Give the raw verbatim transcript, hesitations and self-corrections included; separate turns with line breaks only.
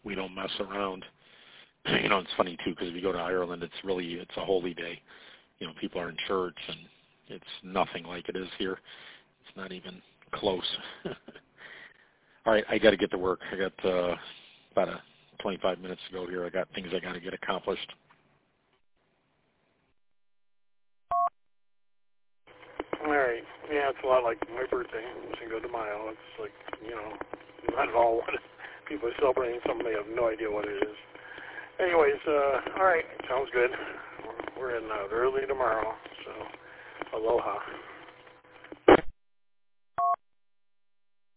we don't mess around. You know, it's funny too because if you go to Ireland, it's really it's a holy day. You know, people are in church, and it's nothing like it is here. It's not even close. All right, I got to get to work. I got uh, about a twenty-five minutes to go here. I got things I got to get accomplished.
All right. Yeah, it's a lot like my birthday, Cinco de Mayo. It's like, you know, not at all what it, people are celebrating something they have no idea what it is. Anyways, uh, all right, sounds good. We're in uh, early tomorrow, so aloha.